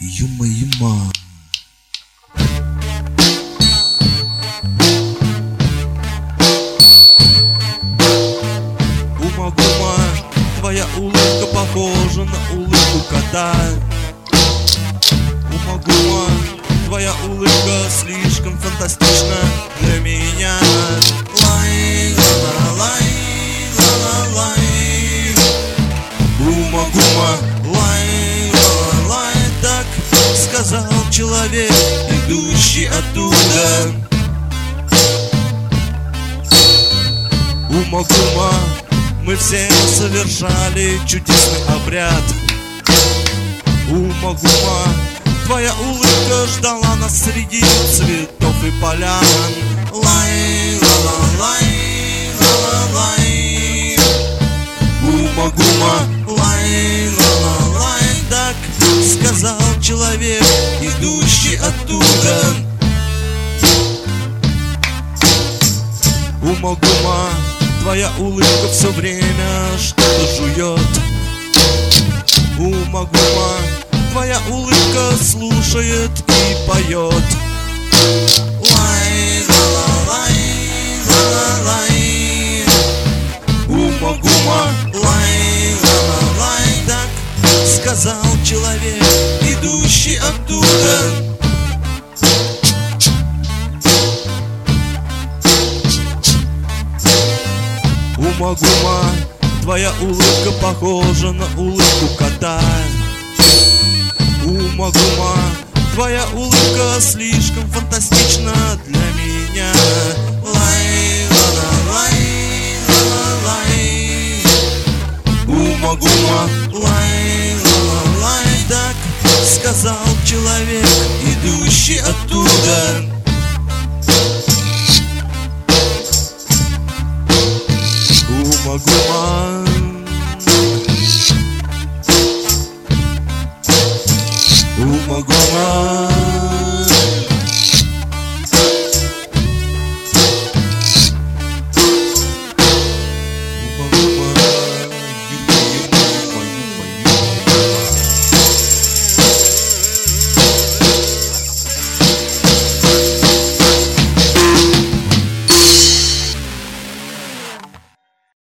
Юма-юма. Ума-гума, твоя улыбка похожа на улыбку кота. Ума-гума, твоя улыбка слишком фантастична для меня. Лай-ла-ла-лай, ла-ла-лай. Ума-гума, лай-ла-лай, так сказал человек, идущий оттуда. Ума-гума, мы все совершали чудесный обряд. Ума-гума, твоя улыбка ждала нас среди цветов и полян. Лай-ла-ла-лай, ла-ла-лай. Ума-гума, лай-ла-ла-лай, так сказал человек, идущий оттуда. Ума-гума, твоя улыбка все время что-то жует. Ума-гума, твоя улыбка слушает и поет. Лай-ла-ла-лай, ла-ла-лай. Ума-гума, лай-ла-ла-лай, так сказал человек, идущий оттуда. Ума-гума, твоя улыбка похожа на улыбку кота. Ума-гума, твоя улыбка слишком фантастична для меня. Лай-ла-ла-лай, ла-ла-лай. Ума-гума, лай-ла-ла-лай, так сказал человек, идущий оттуда. Ума-гума,